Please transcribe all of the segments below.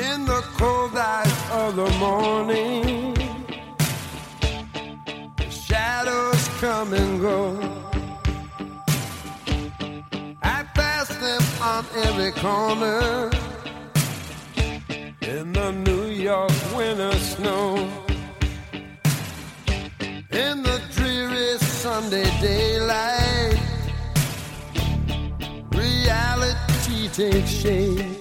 In the cold light of the morning, the shadows come and go. I pass them on every corner in the New York winter snow. In the dreary Sunday daylight, reality takes shape.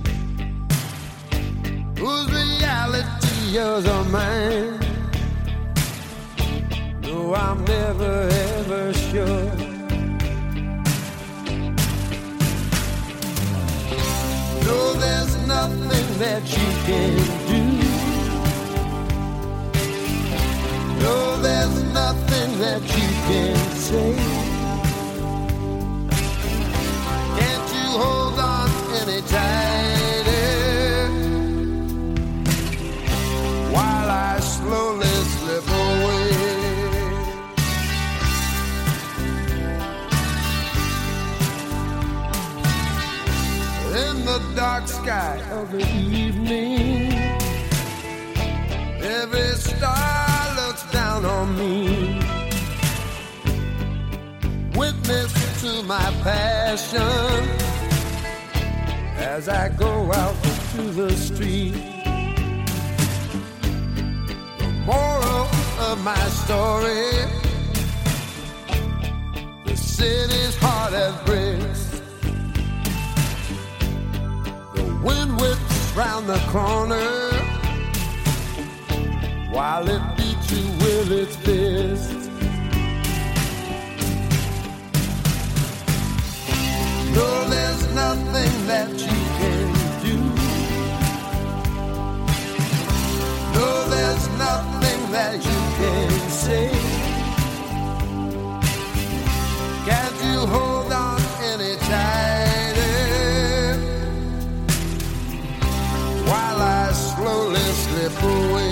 Whose reality, yours or mine? No, I'm never ever sure. No, there's nothing that you can do. No, there's nothing that you can say. Can't you hold on any tighter while I slowly slip away? In the dark sky of the evening, every star looks down on me. Witness to my passion as I go out to the street. The moral of my story: the city's hard as bricks. The wind whips round the corner while it beats you with its fist. No, there's nothing that you can do. No, there's nothing that you can say. Can't you hold on any tighter while I slowly slip away?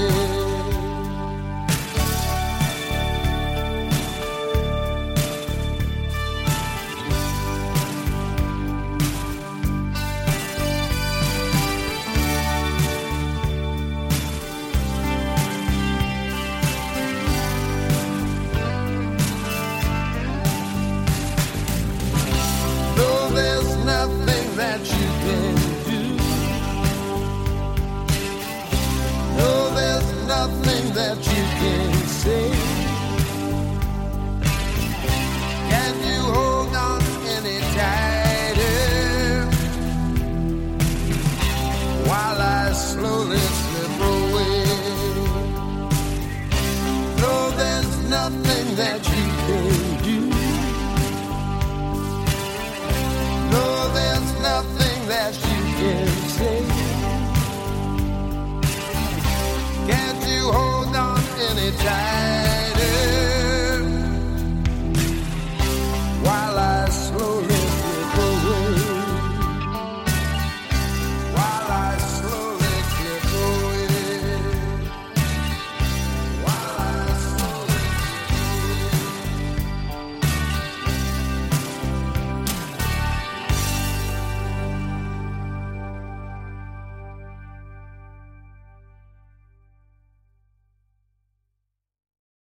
Nothing that you can do. No, there's nothing that you can say. Can you hold on any tighter while I slowly slip away? No, there's nothing that you can do. No, there's nothing that you can say. Can't you hold on any time